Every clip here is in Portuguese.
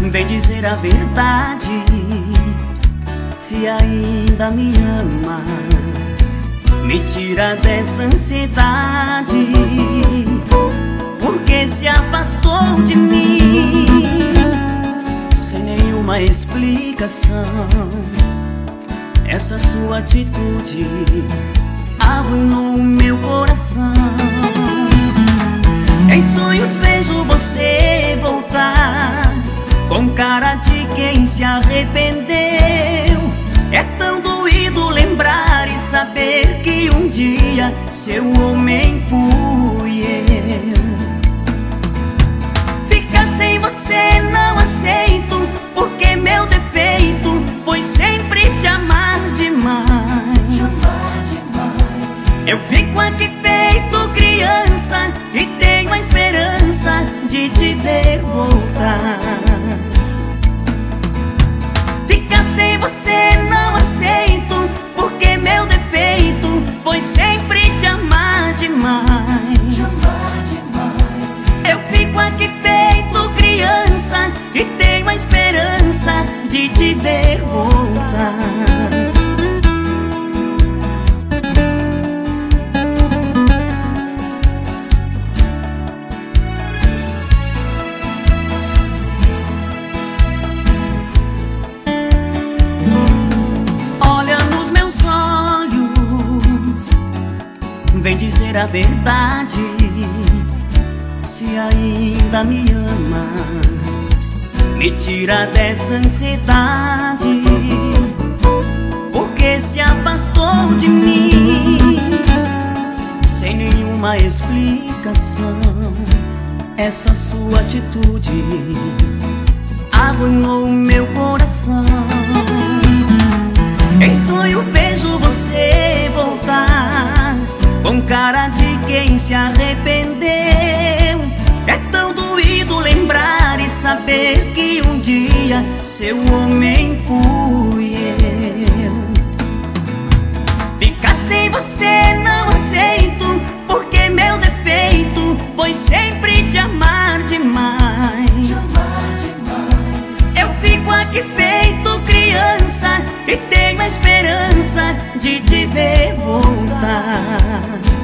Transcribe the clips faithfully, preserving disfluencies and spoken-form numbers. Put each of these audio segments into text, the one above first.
Vem dizer a verdade, se ainda me ama. Me tira dessa ansiedade, porque se afastou de mim sem nenhuma explicação. Essa sua atitude arruinou meu coração. Em sonhos vejo você voltar com cara de quem se arrependeu. É tão doído lembrar e saber que um dia seu homem fui eu. Ficar sem você não aceito, porque meu defeito foi sempre te amar demais. Eu fico aqui feito criança e tenho a esperança de te ver voltar. Ficar sem você não aceito, porque meu defeito foi sempre te amar demais. Eu fico aqui feito criança e tenho a esperança de te ver voltar. Vem dizer a verdade, se ainda me ama. Me tira dessa ansiedade, porque se afastou de mim sem nenhuma explicação. Essa sua atitude arruinou meu coração. Em sonho vejo você voltar com cara de quem se arrependeu. É tão doído lembrar e saber que um dia seu homem fui eu. Ficar sem você não aceito, porque meu defeito foi sempre te amar demais. Eu fico aqui feito criança e tenho a esperança de te ver voltar.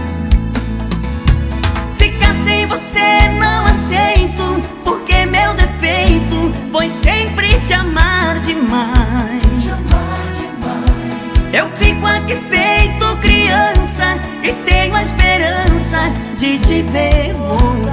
Ficar sem você não aceito, porque meu defeito foi sempre te amar demais. Eu fico aqui feito criança e tenho a esperança de te ver voltar.